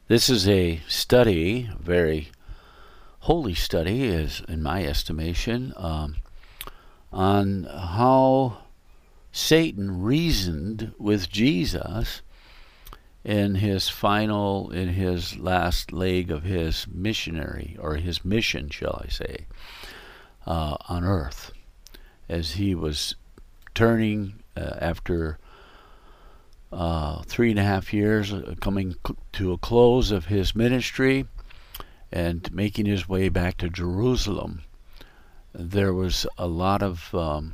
This is a study, a very holy study, is in my estimation, on how Satan reasoned with Jesus in his last leg of his missionary, or his mission, shall I say, on earth, as he was turning after 3.5 years, coming to a close of his ministry and making his way back to Jerusalem. There was a lot of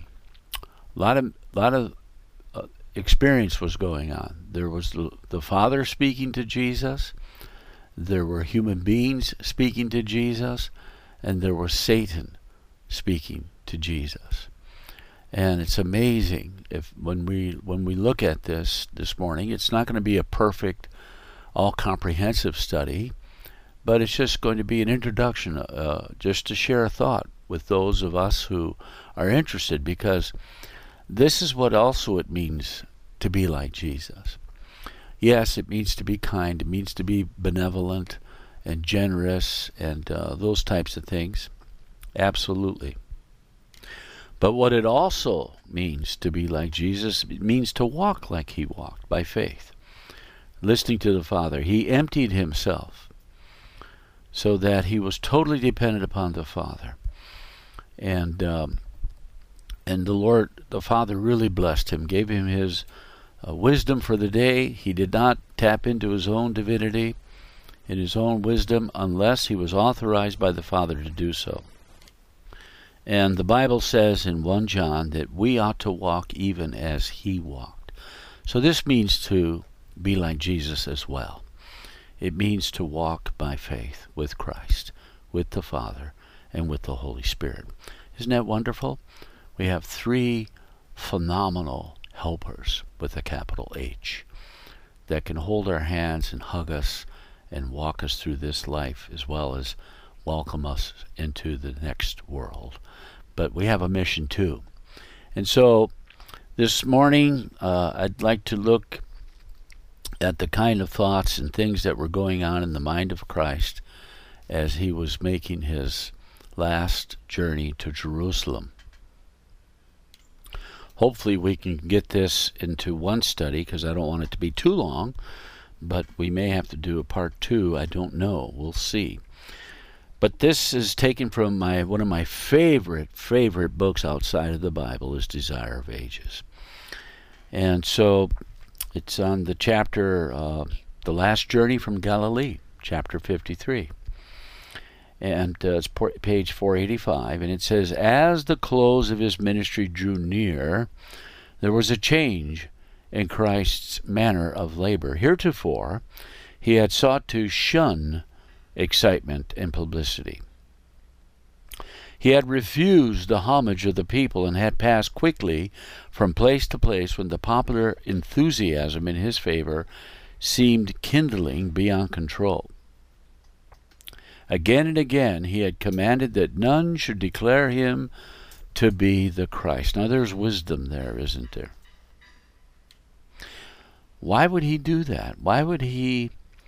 experience was going on. There was the Father speaking to Jesus, there were human beings speaking to Jesus, and there was Satan speaking to Jesus. And it's amazing when we look at this morning. It's not going to be a perfect, all-comprehensive study, but it's just going to be an introduction, just to share a thought with those of us who are interested, because this is what also it means to be like Jesus. Yes, it means to be kind. It means to be benevolent and generous and those types of things. Absolutely. But what it also means to be like Jesus, it means to walk like he walked, by faith, listening to the Father. He emptied himself so that he was totally dependent upon the Father. And the Lord, the Father, really blessed him, gave him his wisdom for the day. He did not tap into his own divinity and his own wisdom unless he was authorized by the Father to do so. And the Bible says in 1 John that we ought to walk even as he walked. So this means to be like Jesus as well. It means to walk by faith with Christ, with the Father, and with the Holy Spirit. Isn't that wonderful? We have 3 phenomenal helpers with a capital H that can hold our hands and hug us and walk us through this life, as well as welcome us into the next world. But we have a mission too. And so this morning I'd like to look at the kind of thoughts and things that were going on in the mind of Christ as he was making his last journey to Jerusalem. Hopefully we can get this into one study, because I don't want it to be too long, but we may have to do a part 2. I don't know. We'll see. But this is taken from one of my favorite books outside of the Bible, is Desire of Ages. And so it's on the chapter, The Last Journey from Galilee, chapter 53. And it's page 485, and it says, as the close of his ministry drew near, there was a change in Christ's manner of labor. Heretofore, he had sought to shun excitement and publicity. He had refused the homage of the people and had passed quickly from place to place when the popular enthusiasm in his favor seemed kindling beyond control. Again and again he had commanded that none should declare him to be the Christ. Now there's wisdom there, isn't there? Why would he do that? Why would he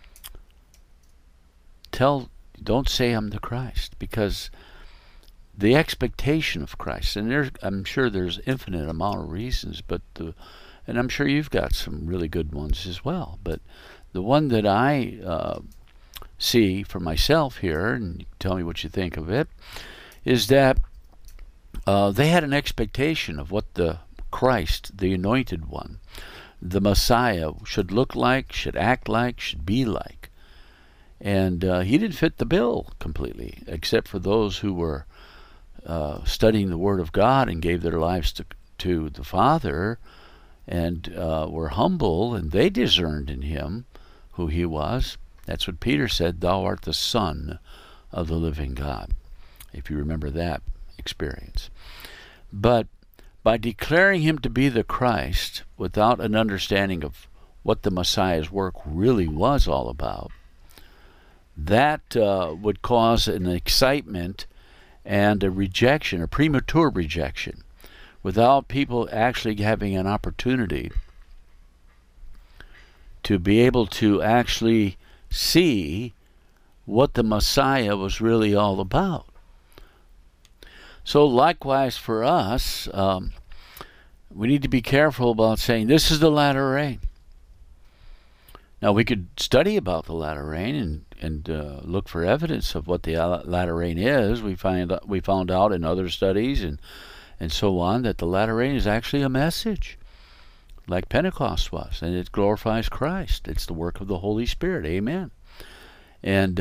don't say I'm the Christ? Because the expectation of Christ, and I'm sure there's infinite amount of reasons, and I'm sure you've got some really good ones as well, but the one that I see for myself here, and you tell me what you think of it, is that they had an expectation of what the Christ, the Anointed One, the Messiah, should look like, should act like, should be like. And he didn't fit the bill completely, except for those who were studying the Word of God and gave their lives to the Father, and were humble, and they discerned in him who he was. That's what Peter said, thou art the Son of the living God, if you remember that experience. But by declaring him to be the Christ without an understanding of what the Messiah's work really was all about, that would cause an excitement and a rejection, a premature rejection, without people actually having an opportunity to be able to actually see what the Messiah was really all about. So likewise for us, we need to be careful about saying, this is the latter rain. Now, we could study about the latter rain and look for evidence of what the latter rain is. We found out in other studies and so on that the latter rain is actually a message, like Pentecost was, and it glorifies Christ. It's the work of the Holy Spirit. Amen. And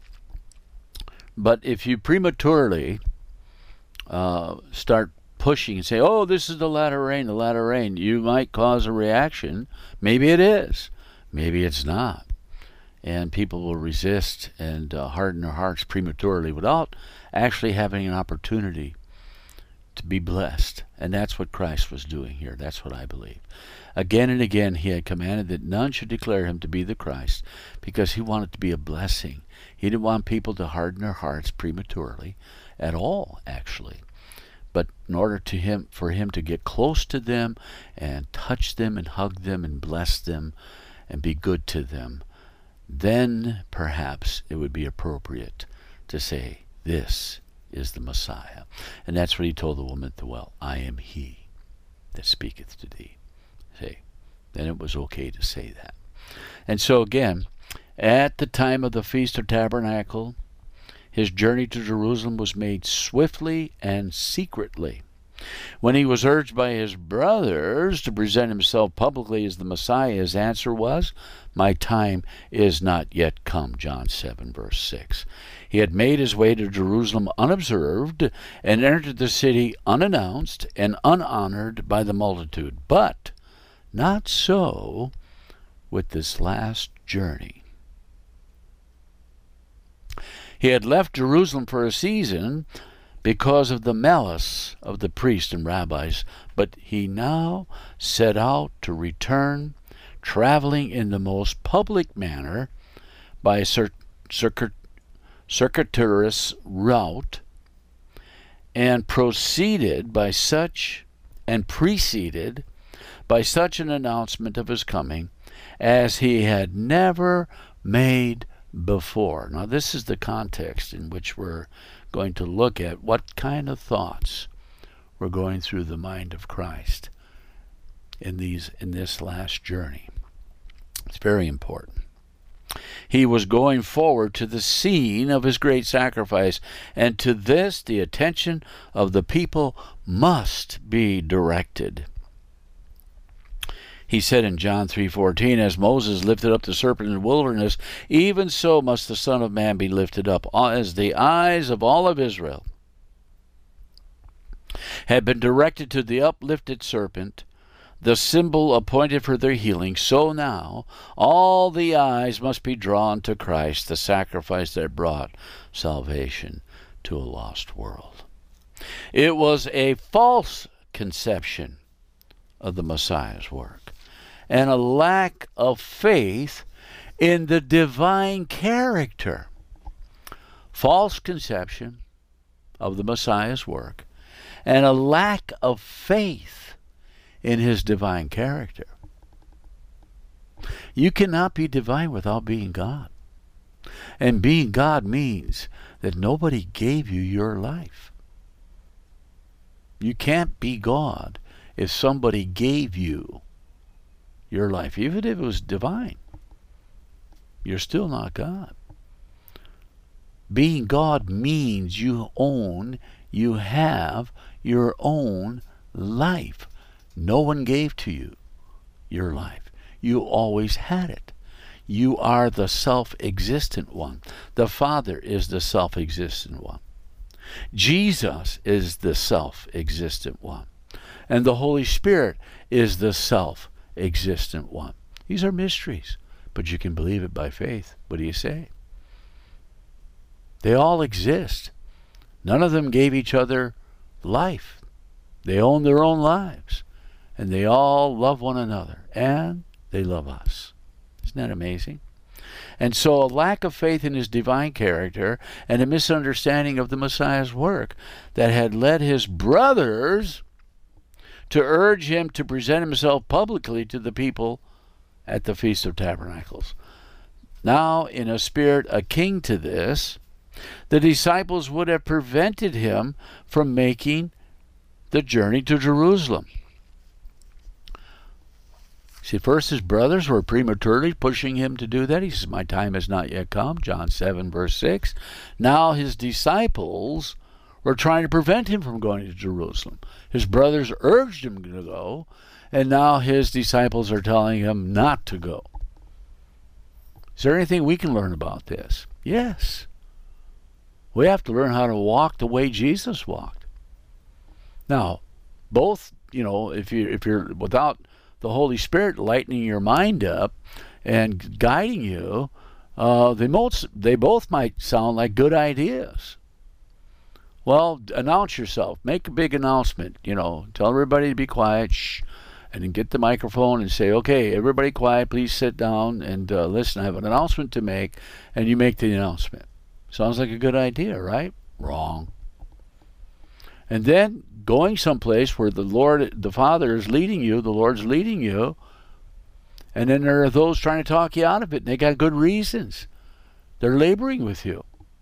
but if you prematurely start pushing and say, oh, this is the latter rain, you might cause a reaction. Maybe it is. Maybe it's not. And people will resist and harden their hearts prematurely without actually having an opportunity to be blessed. And that's what Christ was doing here. That's what I believe. Again and again, he had commanded that none should declare him to be the Christ, because he wanted to be a blessing. He didn't want people to harden their hearts prematurely at all, actually. But in order for him to get close to them and touch them and hug them and bless them and be good to them, then perhaps it would be appropriate to say, this is the Messiah. And that's what he told the woman at the well. I am he that speaketh to thee. See, then it was okay to say that. And so again, at the time of the Feast of Tabernacle, his journey to Jerusalem was made swiftly and secretly. When he was urged by his brothers to present himself publicly as the Messiah, his answer was, my time is not yet come, John 7, verse 6. He had made his way to Jerusalem unobserved and entered the city unannounced and unhonored by the multitude. But not so with this last journey. He had left Jerusalem for a season because of the malice of the priests and rabbis, but he now set out to return, traveling in the most public manner by a circuitous route, and preceded by such an announcement of his coming as he had never made before. Now, this is the context in which we're going to look at what kind of thoughts were going through the mind of Christ in this last journey. It's very important. He was going forward to the scene of his great sacrifice, and to this the attention of the people must be directed. He said in John 3:14, as Moses lifted up the serpent in the wilderness, even so must the Son of Man be lifted up, as the eyes of all of Israel had been directed to the uplifted serpent, the symbol appointed for their healing. So now all the eyes must be drawn to Christ, the sacrifice that brought salvation to a lost world. It was a false conception of the Messiah's work, and a lack of faith in the divine character. False conception of the Messiah's work, and a lack of faith in his divine character. You cannot be divine without being God. And being God means that nobody gave you your life. You can't be God if somebody gave you your life, even if it was divine. You're still not God. Being God means you have your own life. No one gave to you your life. You always had it. You are the self-existent one. The Father is the self-existent one. Jesus is the self-existent one. And the Holy Spirit is the self-existent one. These are mysteries, but you can believe it by faith. What do you say? They all exist. None of them gave each other life. They own their own lives. And they all love one another. And they love us. Isn't that amazing? And so a lack of faith in his divine character and a misunderstanding of the Messiah's work that had led his brothers to urge him to present himself publicly to the people at the Feast of Tabernacles. now in a spirit akin to this, the disciples would have prevented him from making the journey to Jerusalem. See, first his brothers were prematurely pushing him to do that. He says, my time has not yet come, John 7, verse 6. Now his disciples were trying to prevent him from going to Jerusalem. His brothers urged him to go, and now his disciples are telling him not to go. Is there anything we can learn about this? Yes. We have to learn how to walk the way Jesus walked. Now, both, if you're without the Holy Spirit lightening your mind up and guiding you, they both might sound like good ideas. Well, announce yourself. Make a big announcement. Tell everybody to be quiet. Shh. And then get the microphone and say, okay, everybody quiet, please sit down and listen. I have an announcement to make, and you make the announcement. Sounds like a good idea, right? Wrong. And then going someplace where the Father is leading you, the Lord's leading you, and then there are those trying to talk you out of it, and they got good reasons. They're laboring with you.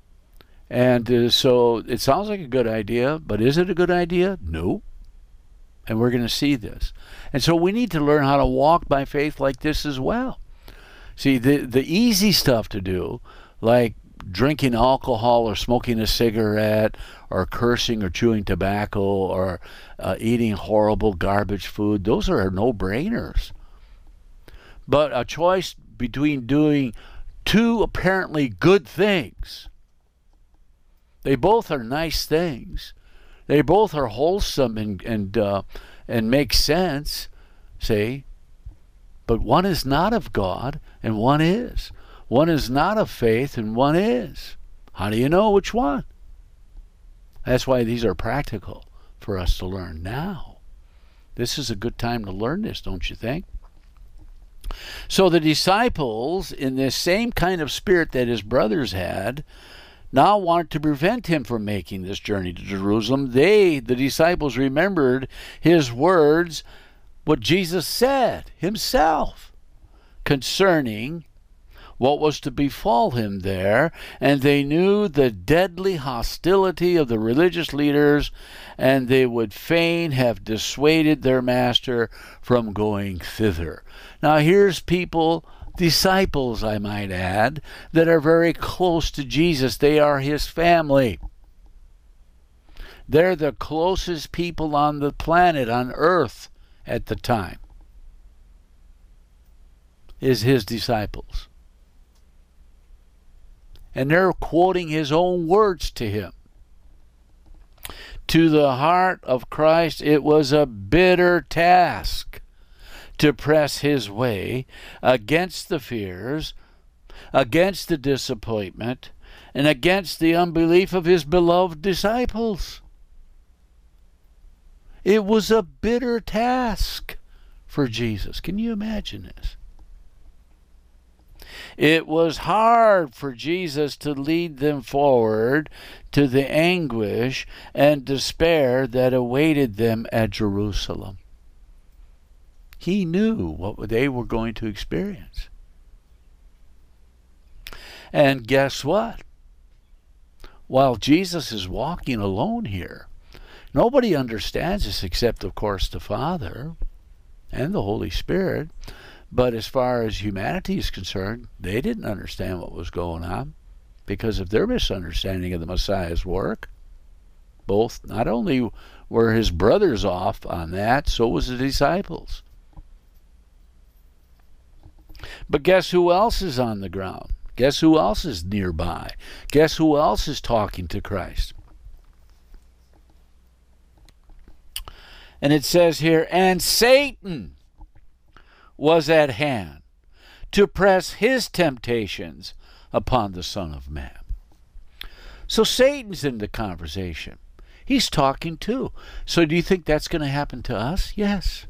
And so it sounds like a good idea, but is it a good idea? No. And we're going to see this. And so we need to learn how to walk by faith like this as well. See, the easy stuff to do, like drinking alcohol or smoking a cigarette or cursing or chewing tobacco or eating horrible garbage food, those are no-brainers. But a choice between doing two apparently good things. They both are nice things. They both are wholesome and make sense, see? But one is not of God and one is. One is not of faith and one is. How do you know which one? That's why these are practical for us to learn now. This is a good time to learn this, don't you think? So the disciples, in this same kind of spirit that his brothers had, now wanted to prevent him from making this journey to Jerusalem. The disciples, remembered his words, what Jesus said himself concerning what was to befall him there, and they knew the deadly hostility of the religious leaders, and they would fain have dissuaded their master from going thither. Now here's people, disciples I might add, that are very close to Jesus. They are his family. They're the closest people on the planet, on earth at the time, is his disciples. And they're quoting his own words to him. To the heart of Christ, it was a bitter task to press his way against the fears, against the disappointment, and against the unbelief of his beloved disciples. It was a bitter task for Jesus. Can you imagine this? It was hard for Jesus to lead them forward to the anguish and despair that awaited them at Jerusalem. He knew what they were going to experience. And guess what? While Jesus is walking alone here, nobody understands this except, of course, the Father and the Holy Spirit. But as far as humanity is concerned, they didn't understand what was going on because of their misunderstanding of the Messiah's work. Both, not only were his brothers off on that, so was the disciples. But guess who else is on the ground? Guess who else is nearby? Guess who else is talking to Christ? And it says here, and Satan was at hand to press his temptations upon the Son of Man. So Satan's in the conversation. He's talking too. So do you think that's going to happen to us? Yes.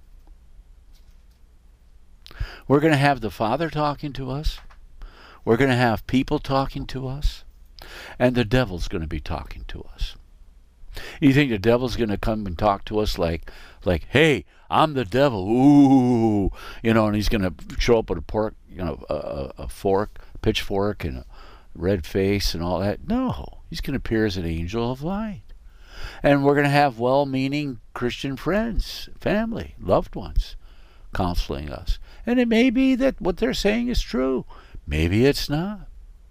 We're going to have the Father talking to us. We're going to have people talking to us. And the devil's going to be talking to us. You think the devil's going to come and talk to us like, hey, I'm the devil, ooh, and he's going to show up with a fork, pitchfork, and a red face and all that? No, he's going to appear as an angel of light. And we're going to have well-meaning Christian friends, family, loved ones counseling us. And it may be that what they're saying is true. Maybe it's not.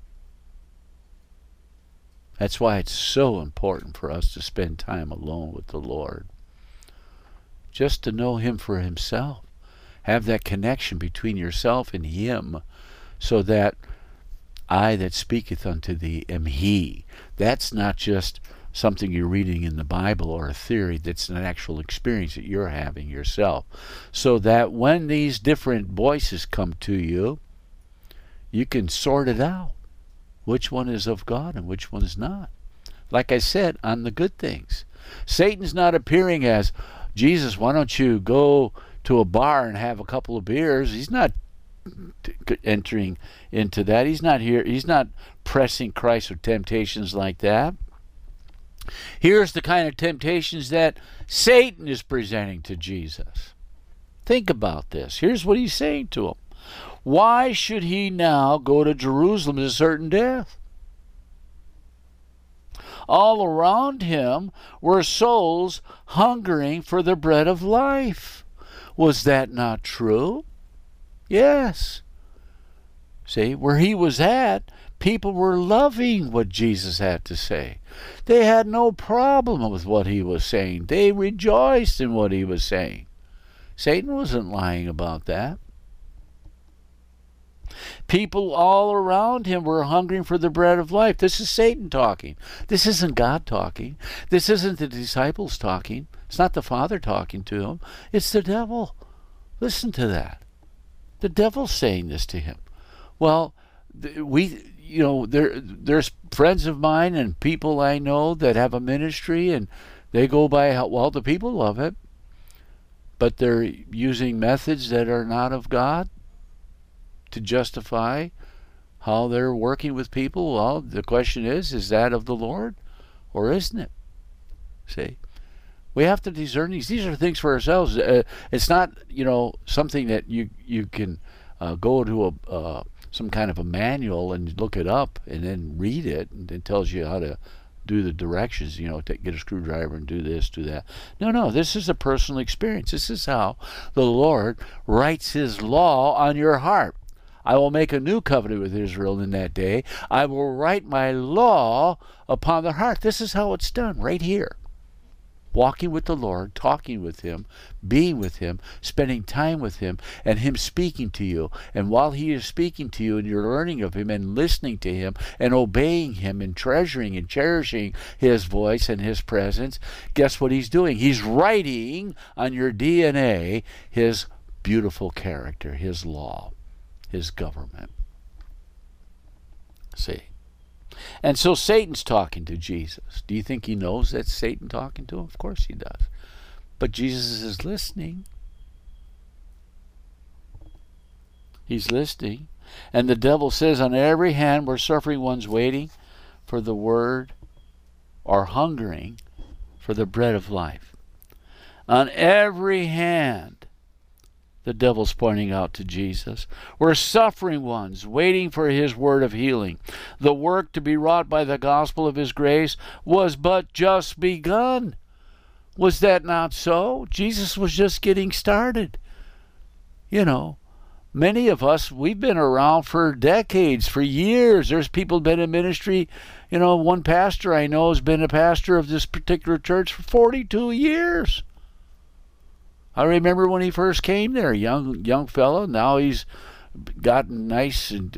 That's why it's so important for us to spend time alone with the Lord. Just to know Him for Himself. Have that connection between yourself and Him, so that I that speaketh unto thee am He. That's not just something you're reading in the Bible or a theory. That's an actual experience that you're having yourself. So that when these different voices come to you, you can sort it out. Which one is of God and which one is not. Like I said, on the good things. Satan's not appearing as, Jesus, why don't you go to a bar and have a couple of beers? He's not entering into that. He's not here. He's not pressing Christ with temptations like that. Here's the kind of temptations that Satan is presenting to Jesus. Think about this. Here's what he's saying to him. Why should he now go to Jerusalem to certain death? All around him were souls hungering for the bread of life. Was that not true? Yes. See, where he was at, people were loving what Jesus had to say. They had no problem with what he was saying. They rejoiced in what he was saying. Satan wasn't lying about that. People all around him were hungering for the bread of life. This is Satan talking. This isn't God talking. This isn't the disciples talking. It's not the Father talking to him. It's the devil. Listen to that. The devil's saying this to him. Well, there's friends of mine and people I know that have a ministry, and they go by how well the people love it, but they're using methods that are not of God to justify how they're working with people. Well, the question is that of the Lord or isn't it? See, we have to discern these. These are things for ourselves. It's not, something that you can go to some kind of a manual and look it up and then read it, and it tells you how to do the directions, get a screwdriver and do this, do that. No, this is a personal experience. This is how the Lord writes His law on your heart. I will make a new covenant with Israel in that day. I will write my law upon their heart. This is how it's done right here. Walking with the Lord, talking with Him, being with Him, spending time with Him, and Him speaking to you. And while He is speaking to you and you're learning of Him and listening to Him and obeying Him and treasuring and cherishing His voice and His presence, guess what He's doing? He's writing on your DNA His beautiful character, His law, His government. See? And so Satan's talking to Jesus. Do you think he knows that's Satan talking to him? Of course he does. But Jesus is listening. He's listening. And the devil says, on every hand were suffering ones waiting for the word, or hungering for the bread of life. On every hand, the devil's pointing out to Jesus, were suffering ones waiting for His word of healing. The work to be wrought by the gospel of His grace was but just begun. Was that not so? Jesus was just getting started. Many of us, we've been around for decades, for years. There's people been in ministry. One pastor I know has been a pastor of this particular church for 42 years. I remember when he first came there, young fellow. Now he's gotten nice and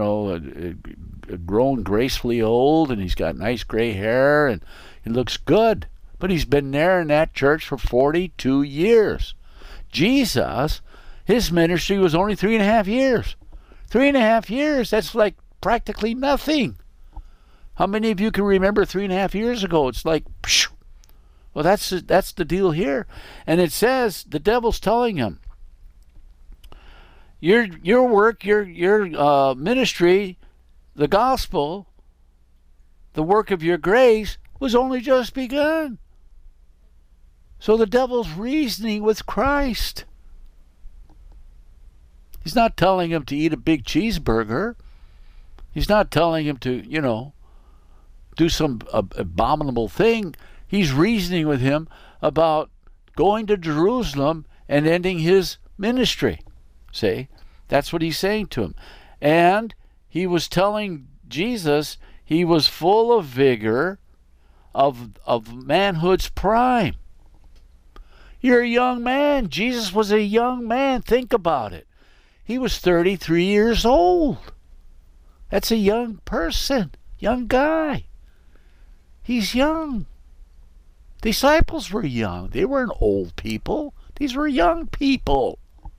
grown gracefully old, and he's got nice gray hair, and he looks good. But he's been there in that church for 42 years. Jesus, his ministry was only 3.5 years. 3.5 years, that's like practically nothing. How many of you can remember 3.5 years ago? It's like, phew. Well, that's the deal here. And it says, the devil's telling him, your work, your ministry, the gospel, the work of your grace was only just begun. So the devil's reasoning with Christ. He's not telling him to eat a big cheeseburger. He's not telling him to, do some abominable thing. He's reasoning with him about going to Jerusalem and ending his ministry. See? That's what he's saying to him. And he was telling Jesus he was full of vigor, of manhood's prime. You're a young man. Jesus was a young man. Think about it. He was 33 years old. That's a young person, young guy. He's young. Disciples were young. They weren't old people. These were young people.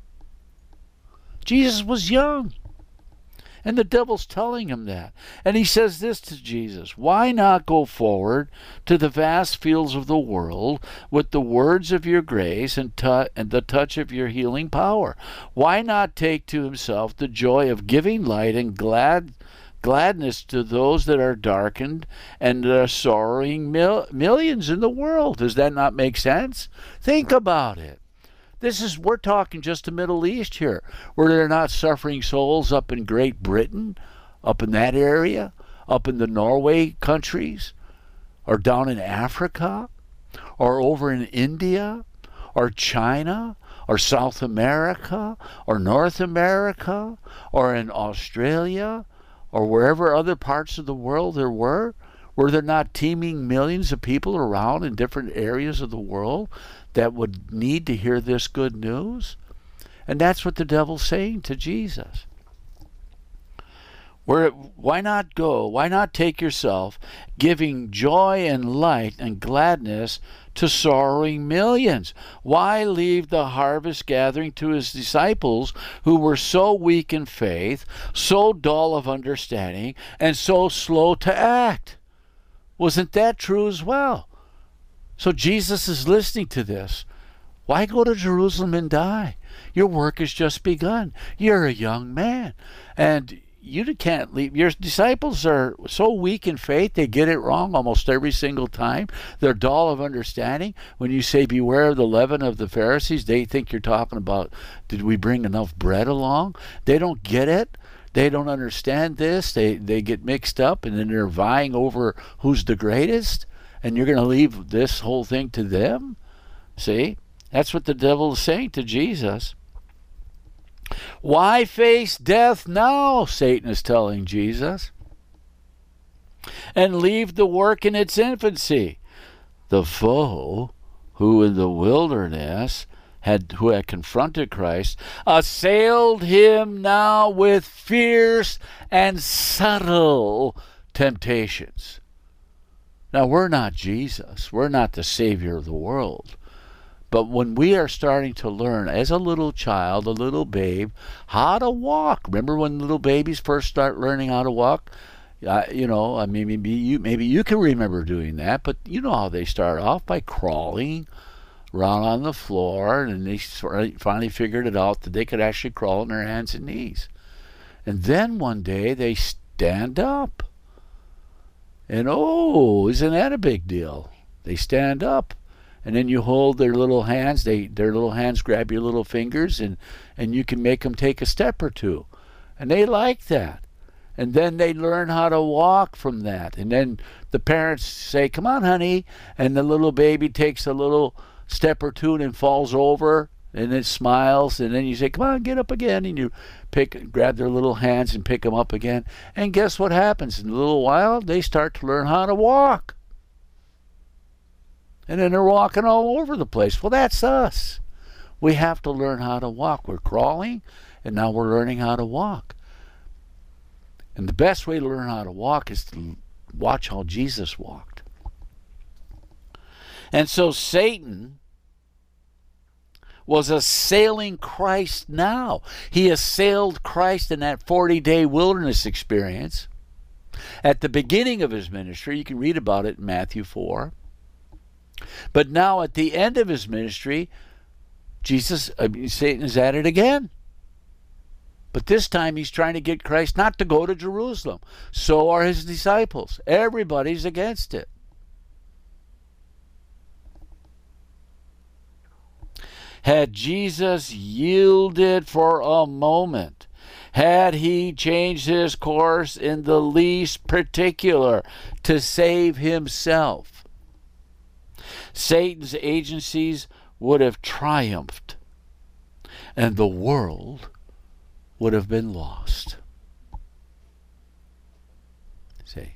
Jesus was young. And the devil's telling him that. And he says this to Jesus: why not go forward to the vast fields of the world with the words of your grace and the touch of your healing power? Why not take to himself the joy of giving light and gladness to those that are darkened and are sorrowing millions in the world? Does that not make sense? Think about it. We're talking just the Middle East here, where they're not suffering souls up in Great Britain, up in that area, up in the Norway countries, or down in Africa, or over in India, or China, or South America, or North America, or in Australia, or wherever other parts of the world there were there not teeming millions of people around in different areas of the world that would need to hear this good news? And that's what the devil's saying to Jesus. Why not go? Why not take yourself, giving joy and light and gladness to sorrowing millions? Why leave the harvest gathering to his disciples who were so weak in faith, so dull of understanding, and so slow to act? Wasn't that true as well? So Jesus is listening to this. Why go to Jerusalem and die? Your work has just begun. You're a young man, and you can't leave. Your disciples are so weak in faith, they get it wrong almost every single time. They're dull of understanding. When you say, beware of the leaven of the Pharisees, they think you're talking about, did we bring enough bread along? They don't get it. They don't understand this. They get mixed up, and then they're vying over who's the greatest, and you're going to leave this whole thing to them? See? That's what the devil is saying to Jesus. Why face death now, Satan is telling Jesus, and leave the work in its infancy? The foe who in the wilderness who had confronted Christ assailed him now with fierce and subtle temptations. Now, we're not Jesus. We're not the Savior of the world. But when we are starting to learn, as a little child, a little babe, how to walk. Remember when little babies first start learning how to walk? Maybe you can remember doing that, but you know how they start off, by crawling around on the floor, and they finally figured it out that they could actually crawl on their hands and knees. And then one day they stand up. And isn't that a big deal? They stand up. And then you hold their little hands, their little hands grab your little fingers, and you can make them take a step or two. And they like that. And then they learn how to walk from that. And then the parents say, come on, honey. And the little baby takes a little step or two and then falls over, and it smiles. And then you say, come on, get up again. And you grab their little hands and pick them up again. And guess what happens? In a little while, they start to learn how to walk. And then they're walking all over the place. Well, that's us. We have to learn how to walk. We're crawling, and now we're learning how to walk. And the best way to learn how to walk is to watch how Jesus walked. And so Satan was assailing Christ now. He assailed Christ in that 40-day wilderness experience. At the beginning of his ministry, you can read about it in Matthew 4. But now at the end of his ministry, Satan is at it again. But this time he's trying to get Christ not to go to Jerusalem. So are his disciples. Everybody's against it. Had Jesus yielded for a moment, had he changed his course in the least particular to save himself, Satan's agencies would have triumphed and the world would have been lost. See?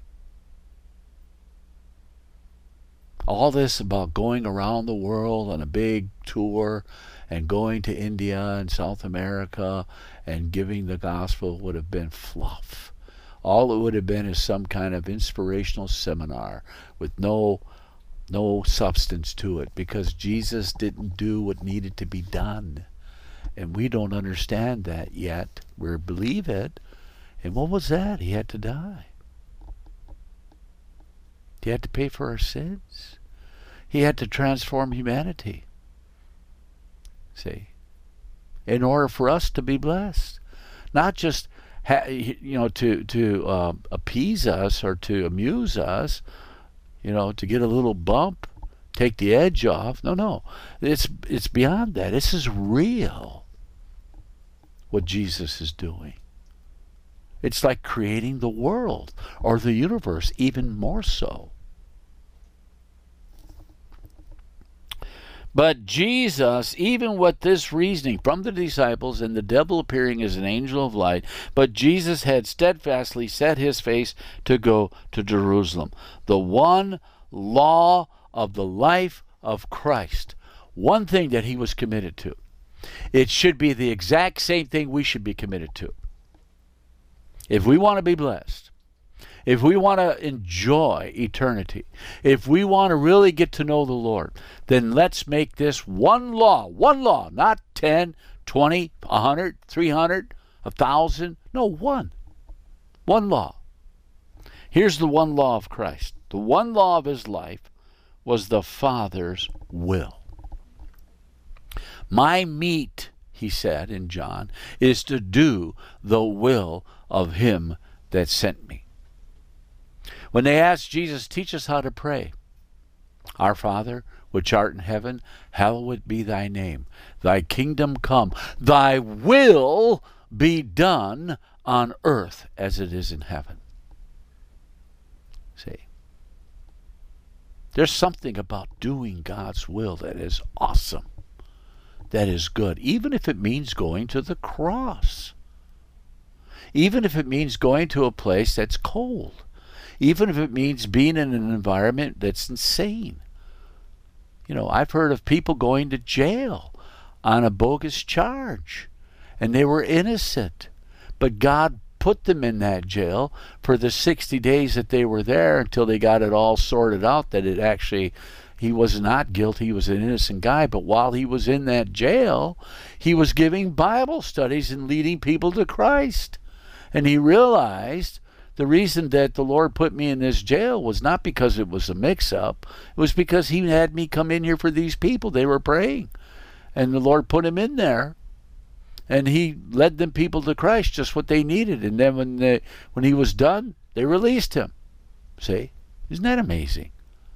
All this about going around the world on a big tour and going to India and South America and giving the gospel would have been fluff. All it would have been is some kind of inspirational seminar with no substance to it, because Jesus didn't do what needed to be done. And we don't understand that yet. We believe it. And what was that? He had to die. He had to pay for our sins. He had to transform humanity. See? In order for us to be blessed. Not just to appease us or to amuse us, to get a little bump, take the edge off. No. It's beyond that. This is real, what Jesus is doing. It's like creating the world or the universe, even more so. But Jesus, even with this reasoning from the disciples and the devil appearing as an angel of light, but Jesus had steadfastly set his face to go to Jerusalem. The one law of the life of Christ. One thing that he was committed to. It should be the exact same thing we should be committed to. If we want to be blessed, if we want to enjoy eternity, if we want to really get to know the Lord, then let's make this one law, not 10, 20, 100, 300, 1,000. No, one law. Here's the one law of Christ. The one law of his life was the Father's will. My meat, he said in John, is to do the will of him that sent me. When they asked Jesus, teach us how to pray. Our Father, which art in heaven, hallowed be thy name. Thy kingdom come. Thy will be done on earth as it is in heaven. See, there's something about doing God's will that is awesome, that is good, even if it means going to the cross, even if it means going to a place that's cold, even if it means being in an environment that's insane. I've heard of people going to jail on a bogus charge, and they were innocent, but God put them in that jail for the 60 days that they were there until they got it all sorted out that he was not guilty, he was an innocent guy. But while he was in that jail, he was giving Bible studies and leading people to Christ. And he realized the reason that the Lord put me in this jail was not because it was a mix-up. It was because he had me come in here for these people. They were praying. And the Lord put him in there. And he led them people to Christ, just what they needed. And then when he was done, they released him. See? Isn't that amazing?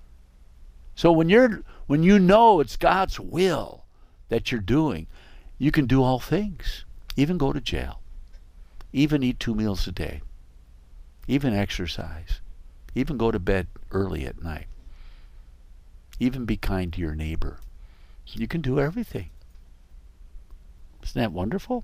So when you know it's God's will that you're doing, you can do all things. Even go to jail. Even eat 2 meals a day. Even exercise. Even go to bed early at night. Even be kind to your neighbor. You can do everything. Isn't that wonderful?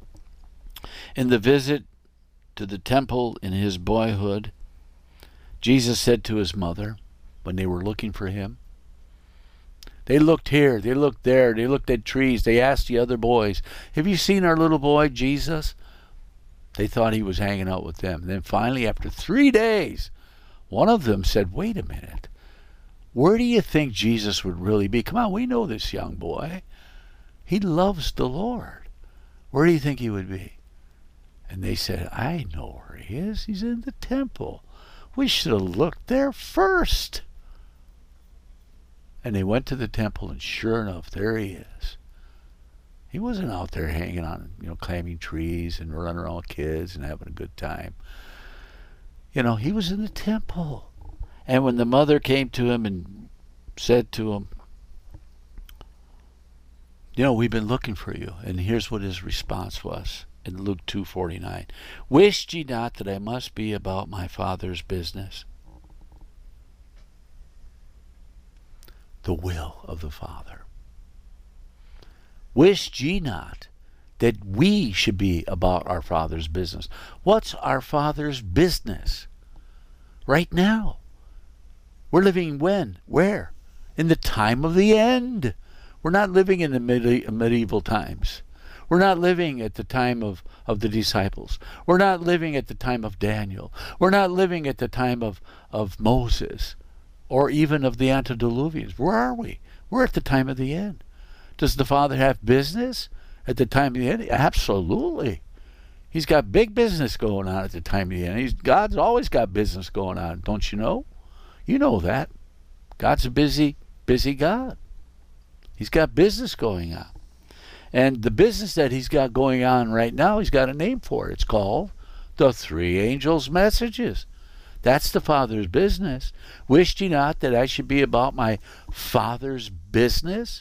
In the visit to the temple in his boyhood, Jesus said to his mother, when they were looking for him, they looked here, they looked there, they looked at trees, they asked the other boys, have you seen our little boy, Jesus? They thought he was hanging out with them. And then finally, after 3 days, one of them said, wait a minute, where do you think Jesus would really be? Come on, we know this young boy. He loves the Lord. Where do you think he would be? And they said, I know where he is. He's in the temple. We should have looked there first. And they went to the temple, and sure enough, there he is. He wasn't out there hanging on, climbing trees and running around with kids and having a good time. He was in the temple. And when the mother came to him and said to him, We've been looking for you. And here's what his response was in Luke 2:49. Wished ye not that I must be about my Father's business? The will of the Father. Wished ye not that we should be about our Father's business? What's our Father's business? Right now. We're living when? Where? In the time of the end. We're not living in the medieval times. We're not living at the time of the disciples. We're not living at the time of Daniel. We're not living at the time of Moses or even of the antediluvians. Where are we? We're at the time of the end. Does the Father have business at the time of the end? Absolutely. He's got big business going on at the time of the end. God's always got business going on, don't you know? You know that. God's a busy, busy God. He's got business going on. And the business that he's got going on right now, he's got a name for it. It's called the three angels' messages. That's the Father's business. Wished ye not that I should be about my Father's business?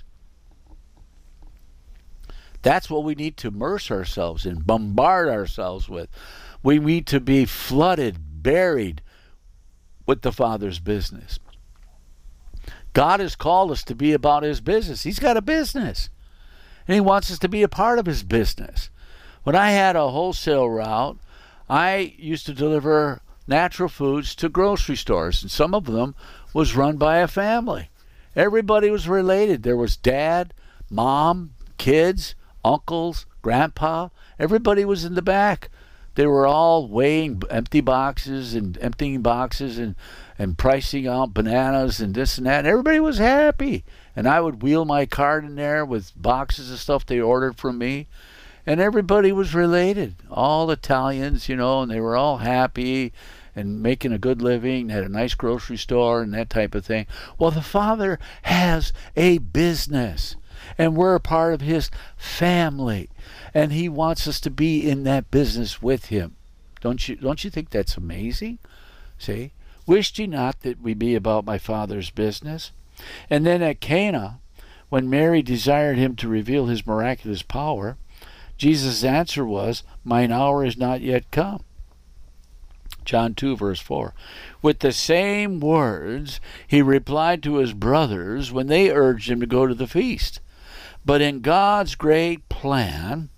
That's what we need to immerse ourselves in, bombard ourselves with. We need to be flooded, buried with the Father's business. God has called us to be about his business. He's got a business. And he wants us to be a part of his business. When I had a wholesale route, I used to deliver natural foods to grocery stores, and some of them was run by a family. Everybody was related. There was dad, mom, kids, uncles, grandpa. Everybody was in the back. They were all weighing empty boxes and emptying boxes and pricing out bananas and this and that. And everybody was happy. And I would wheel my cart in there with boxes of stuff they ordered from me. And everybody was related. All Italians, and they were all happy and making a good living, had a nice grocery store and that type of thing. Well, the Father has a business. And we're a part of his family. And he wants us to be in that business with him. Don't you think that's amazing? See? Wished ye not that we be about my Father's business? And then at Cana, when Mary desired him to reveal his miraculous power, Jesus' answer was, mine hour is not yet come. John 2, verse 4. With the same words, he replied to his brothers when they urged him to go to the feast. But in God's great plan,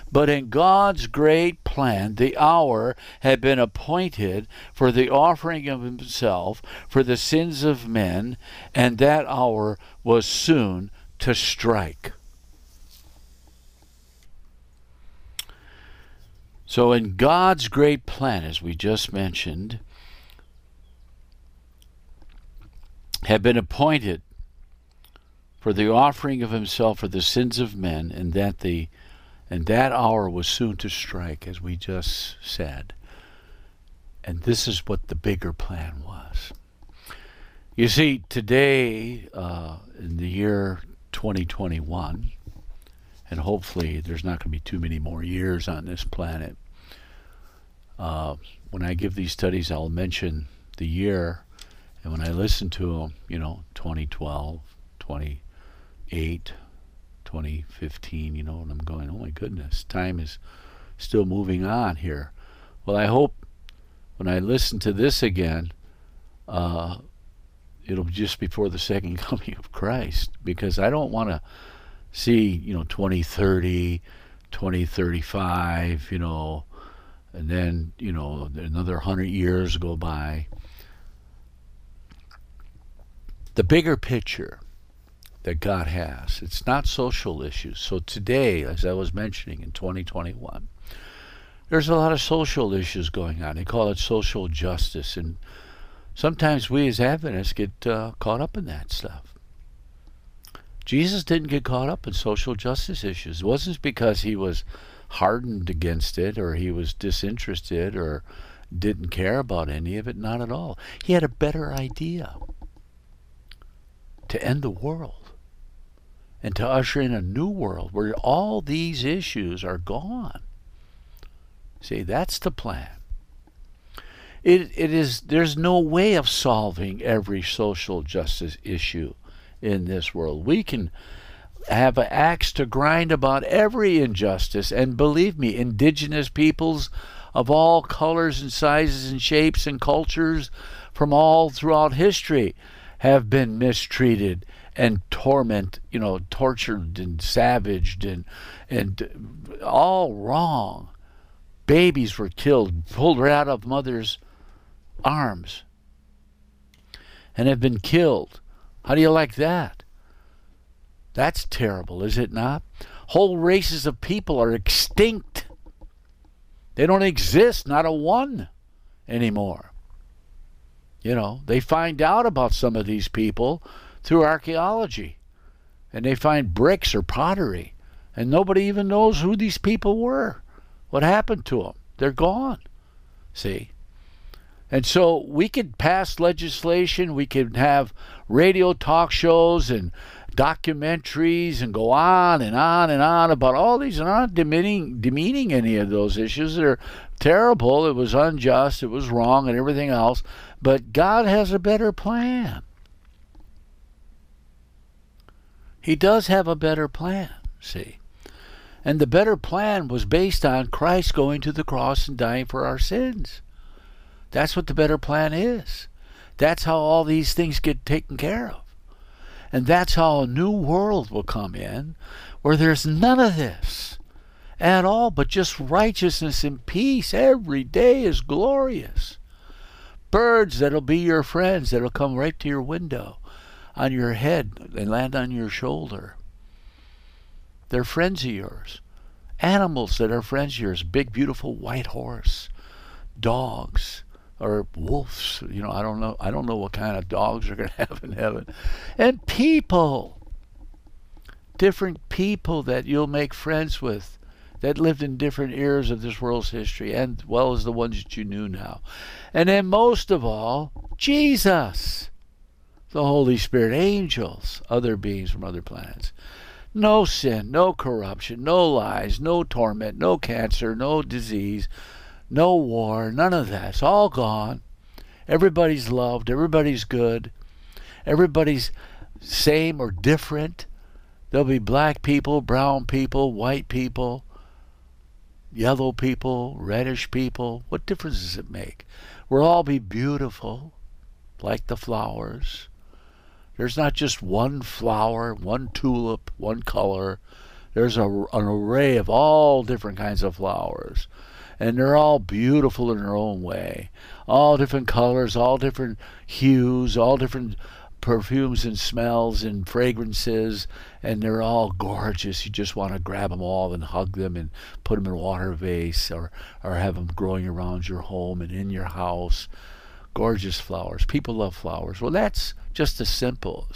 the hour had been appointed for the offering of himself for the sins of men, and that hour was soon to strike. So in God's great plan, as we just mentioned, had been appointed for the offering of himself for the sins of men, and that hour was soon to strike, as we just said. And this is what the bigger plan was. You see, today, in the year 2021, and hopefully there's not going to be too many more years on this planet, when I give these studies, I'll mention the year, and when I listen to them, 2012, 2008, 2015, and I'm going, oh my goodness, time is still moving on here. Well, I hope when I listen to this again, it'll be just before the second coming of Christ, because I don't want to see, 2030, 2035, and then, another 100 years go by. The bigger picture that God has, it's not social issues. So today, as I was mentioning, in 2021, there's a lot of social issues going on. They call it social justice, and sometimes we as Adventists get caught up in that stuff. Jesus didn't get caught up in social justice issues. It wasn't because he was hardened against it, or he was disinterested, or didn't care about any of it. Not at all. He had a better idea: to end the world and to usher in a new world where all these issues are gone. See, that's the plan. There's no way of solving every social justice issue in this world. We can have an axe to grind about every injustice. And believe me, indigenous peoples of all colors and sizes and shapes and cultures from all throughout history have been mistreated and tortured and savaged and all wrong. Babies were killed, pulled right out of mothers' arms, and have been killed. How do you like that? That's terrible, is it not? Whole races of people are extinct. They don't exist, not a one anymore. They find out about some of these people through archaeology, and they find bricks or pottery, and nobody even knows who these people were. What happened to them? They're gone. See? And so we could pass legislation, we could have radio talk shows and documentaries and go on and on and on about all these, and I'm not demeaning any of those issues. They're terrible. It was unjust, it was wrong, and everything else. But God has a better plan. He does have a better plan, see? And the better plan was based on Christ going to the cross and dying for our sins. That's what the better plan is. That's how all these things get taken care of. And that's how a new world will come in, where there's none of this at all, but just righteousness and peace. Every day is glorious. Birds that'll be your friends, that'll come right to your window, on your head, and land on your shoulder. They're friends of yours. Animals that are friends of yours. Big, beautiful white horse. Dogs. Or wolves. I don't know what kind of dogs are going to have in heaven. And people. Different people that you'll make friends with, that lived in different eras of this world's history, and well as the ones that you knew now. And then most of all, Jesus. The Holy Spirit, angels, other beings from other planets. No sin, no corruption, no lies, no torment, no cancer, no disease, no war, none of that. It's all gone. Everybody's loved, everybody's good, everybody's same or different. There'll be black people, brown people, white people, yellow people, reddish people. What difference does it make? We'll all be beautiful, like the flowers. There's not just one flower, one tulip, one color. There's an array of all different kinds of flowers. And they're all beautiful in their own way. All different colors, all different hues, all different perfumes and smells and fragrances. And they're all gorgeous. You just want to grab them all and hug them and put them in a water vase, or have them growing around your home and in your house. Gorgeous flowers. People love flowers. Well, that's just a symbol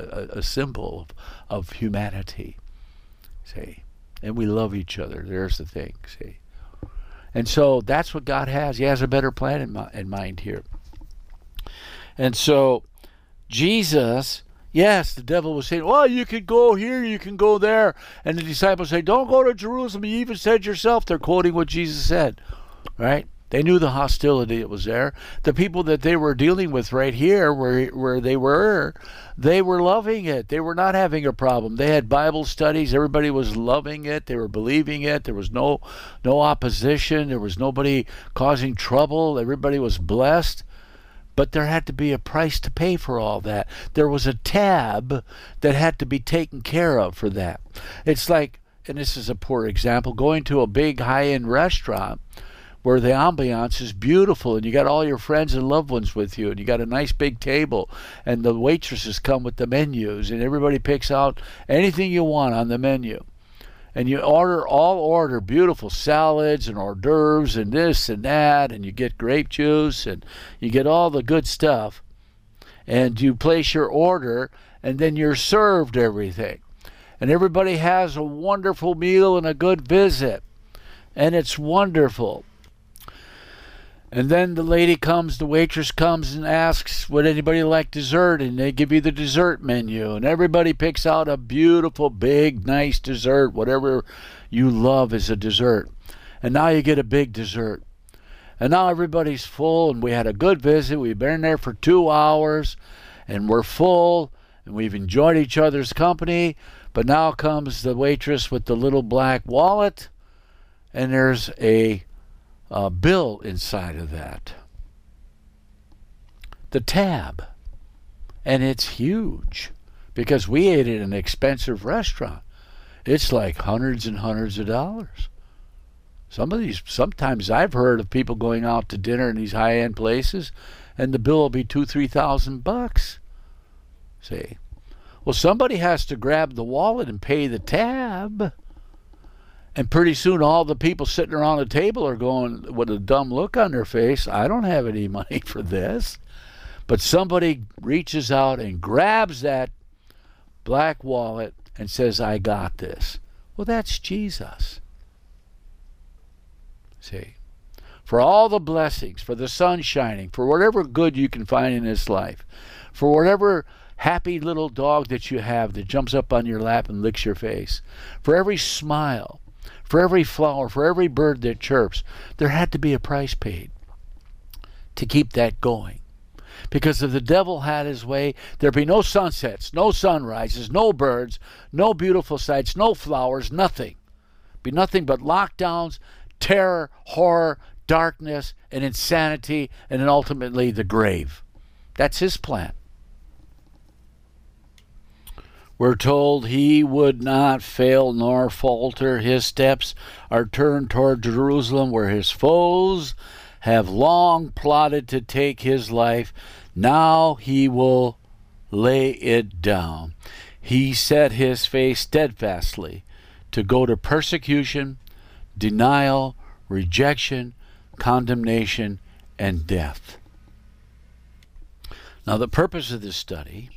of humanity. See? And we love each other. There's the thing. See? And so that's what God has. He has a better plan in mind here. And so Jesus, yes, the devil was saying, well, you can go here, you can go there. And the disciples say, don't go to Jerusalem. You even said yourself. They're quoting what Jesus said. Right? They knew the hostility that was there. The people that they were dealing with right here, where they were loving it. They were not having a problem. They had Bible studies. Everybody was loving it. They were believing it. There was no opposition. There was nobody causing trouble. Everybody was blessed. But there had to be a price to pay for all that. There was a tab that had to be taken care of for that. It's like, and this is a poor example, going to a big high-end restaurant where the ambiance is beautiful and you got all your friends and loved ones with you and you got a nice big table and the waitresses come with the menus and everybody picks out anything you want on the menu. And you order beautiful salads and hors d'oeuvres and this and that, and you get grape juice and you get all the good stuff. And you place your order and then you're served everything. And everybody has a wonderful meal and a good visit. And it's wonderful. And then the waitress comes and asks, would anybody like dessert? And they give you the dessert menu. And everybody picks out a beautiful, big, nice dessert, whatever you love as a dessert. And now you get a big dessert. And now everybody's full, and we had a good visit. We've been there for 2 hours, and we're full. and we've enjoyed each other's company, but now comes the waitress with the little black wallet, and there's a bill inside of that. The tab. And it's huge because we ate at an expensive restaurant. It's like hundreds and hundreds of dollars. Sometimes I've heard of people going out to dinner in these high-end places, and the bill will be $2,000-$3,000. See? Well, somebody has to grab the wallet and pay the tab. And pretty soon all the people sitting around the table are going with a dumb look on their face, I don't have any money for this. But somebody reaches out and grabs that black wallet and says, I got this. Well, that's Jesus. See? For all the blessings, for the sun shining, for whatever good you can find in this life, for whatever happy little dog that you have that jumps up on your lap and licks your face, for every smile, for every flower, for every bird that chirps, there had to be a price paid to keep that going. Because if the devil had his way, there'd be no sunsets, no sunrises, no birds, no beautiful sights, no flowers, nothing. Be nothing but lockdowns, terror, horror, darkness, and insanity, and then ultimately the grave. That's his plan. We're told he would not fail nor falter. His steps are turned toward Jerusalem, where his foes have long plotted to take his life. Now he will lay it down. He set his face steadfastly to go to persecution, denial, rejection, condemnation, and death. Now, the purpose of this study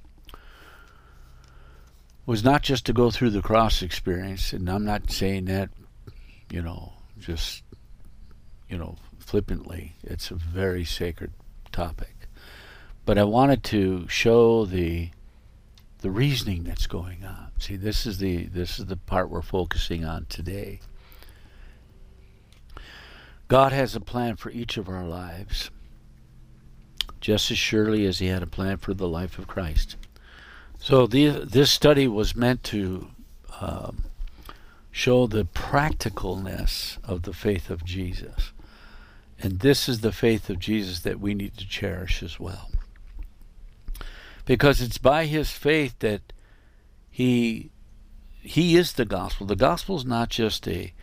was not just to go through the cross experience, and I'm not saying that, just, flippantly. It's a very sacred topic. But I wanted to show the reasoning that's going on. See, this is the part we're focusing on today. God has a plan for each of our lives, just as surely as he had a plan for the life of Christ. So this study was meant to show the practicalness of the faith of Jesus. And this is the faith of Jesus that we need to cherish as well. Because it's by his faith that he is the gospel. The gospel is not just a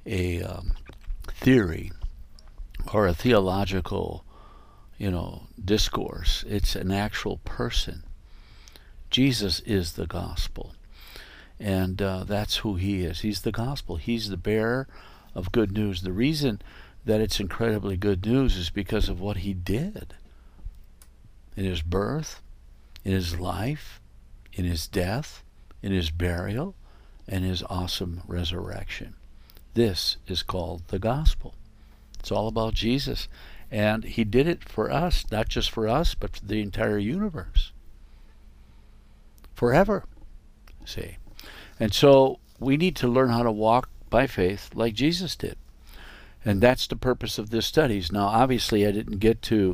theory or a theological, discourse. It's an actual person. Jesus is the gospel. And that's who he is. He's the gospel. He's the bearer of good news. The reason that it's incredibly good news is because of what he did in his birth, in his life, in his death, in his burial, and his awesome resurrection. This is called the gospel. It's all about Jesus. And he did it for us, not just for us, but for the entire universe. Forever, see. And so we need to learn how to walk by faith like Jesus did. And that's the purpose of this studies. Now, obviously, I didn't get to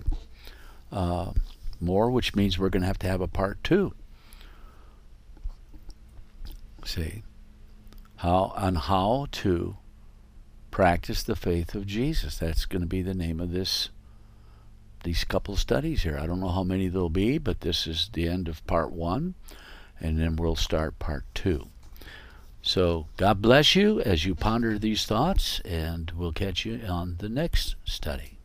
more, which means we're going to have a part 2. See, how to practice the faith of Jesus. That's going to be the name of these couple studies here. I don't know how many there'll be, but this is the end of part 1, and then we'll start part 2. So God bless you as you ponder these thoughts, and we'll catch you on the next study.